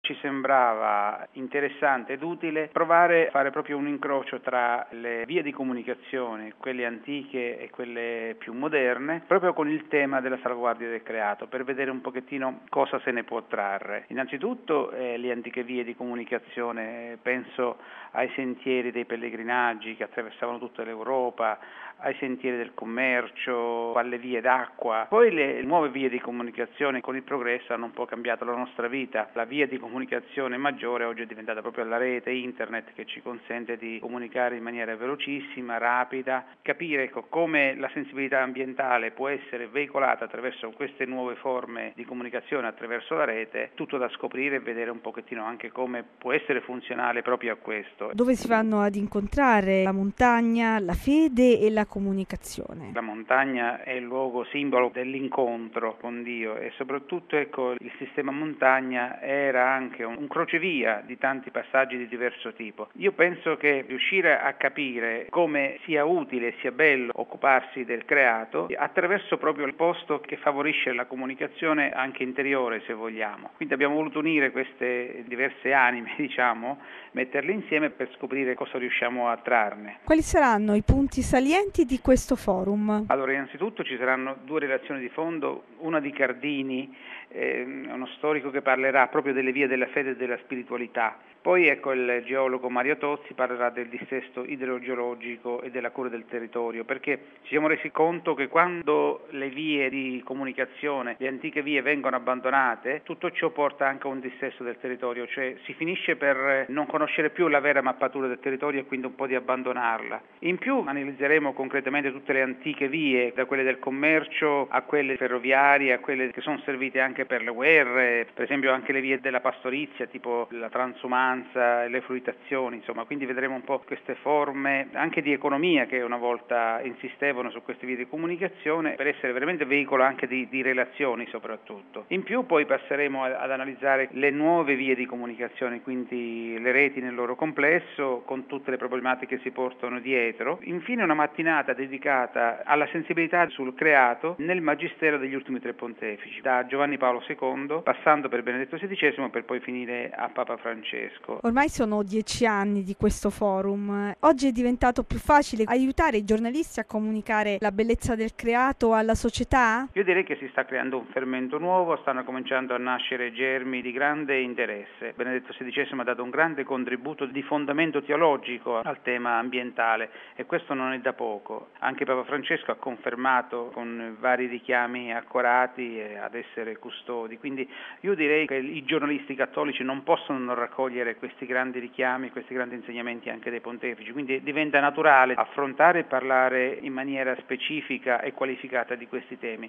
ci sembrava interessante ed utile provare a fare proprio un incrocio tra le vie di comunicazione, quelle antiche e quelle più moderne, proprio con il tema della salvaguardia del creato, per vedere un pochettino cosa se ne può trarre. Innanzitutto le antiche vie di comunicazione, penso ai sentieri dei pellegrinaggi che attraversavano tutta l'Europa, ai sentieri del commercio, alle vie d'acqua. Poi le nuove vie di comunicazione con il progresso hanno un po' cambiato la nostra vita. La via di comunicazione maggiore oggi è diventata proprio la rete, internet, che ci consente di comunicare in maniera velocissima, rapida, capire come la sensibilità ambientale può essere veicolata attraverso queste nuove forme di comunicazione attraverso la rete, tutto da scoprire e vedere un pochettino anche come può essere funzionale proprio a questo. Dove si vanno ad incontrare la montagna, la fede e la comunicazione? La montagna è il luogo simbolo dell'incontro con Dio e soprattutto il sistema montagna era anche un crocevia di tanti passaggi di diverso tipo. Io penso che riuscire a capire come sia utile e sia bello occuparsi del creato attraverso proprio il posto che favorisce la comunicazione anche interiore, se vogliamo. Quindi abbiamo voluto unire queste diverse anime, metterle insieme per scoprire cosa riusciamo a trarne. Quali saranno i punti salienti di questo forum? Allora, innanzitutto ci saranno due relazioni di fondo, una di Cardini, uno storico che parlerà proprio delle vie della fede e della spiritualità. Poi il geologo Mario Tozzi parlerà del dissesto idrogeologico e della cura del territorio, perché ci siamo resi conto che quando le vie di comunicazione, le antiche vie vengono abbandonate, tutto ciò porta anche a un dissesto del territorio, cioè si finisce per non conoscere più la vera mappatura del territorio e quindi un po' di abbandonarla. In più analizzeremo concretamente tutte le antiche vie, da quelle del commercio a quelle ferroviarie, a quelle che sono servite anche per le guerre, per esempio anche le vie della pastorizia, tipo la transumanza e le fruitazioni, insomma, quindi vedremo un po' queste forme anche di economia che una volta insistevano su queste vie di comunicazione per essere veramente veicolo anche di relazioni soprattutto. In più poi passeremo ad analizzare le nuove vie di comunicazione, quindi le reti nel loro complesso, con tutte le problematiche che si portano dietro. Infine una mattinata dedicata alla sensibilità sul creato nel magistero degli ultimi tre pontefici, da Giovanni Paolo II, passando per Benedetto XVI, per poi finire a Papa Francesco. Ormai sono 10 anni di questo forum. Oggi è diventato più facile aiutare i giornalisti a comunicare la bellezza del creato alla società? Io direi che si sta creando un fermento nuovo, stanno cominciando a nascere germi di grande interesse. Benedetto XVI ha dato un grande contributo di fondamento teologico al tema ambientale e questo non è da poco. Anche Papa Francesco ha confermato con vari richiami accorati ad essere custodi. Quindi io direi che i giornalisti cattolici non possono non raccogliere questi grandi richiami, questi grandi insegnamenti anche dei pontefici, quindi diventa naturale affrontare e parlare in maniera specifica e qualificata di questi temi.